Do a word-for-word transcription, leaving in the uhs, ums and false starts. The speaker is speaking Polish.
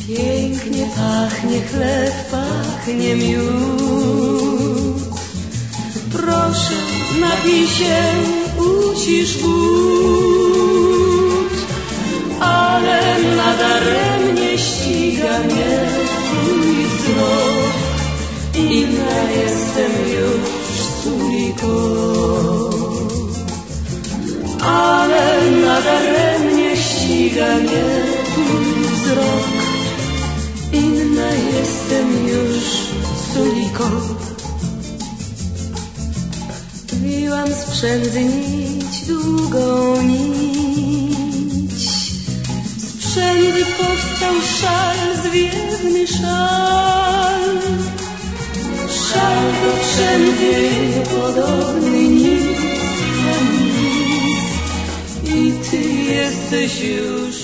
Pięknie pachnie chleb, pachnie miód. Proszę, napij się, ucisz głód. Ale nadaremnie ściga mnie twój wzrok. Inna jestem już, Suliko. Ale nadaremnie ściga mnie twój wzrok. Inna jestem już, Suliko. Wiłam z przędzy nić, długą nić. Z przędzy powstał szal, zwiewny szal. Szal do przędzy podobny nic, nic. I ty jesteś już,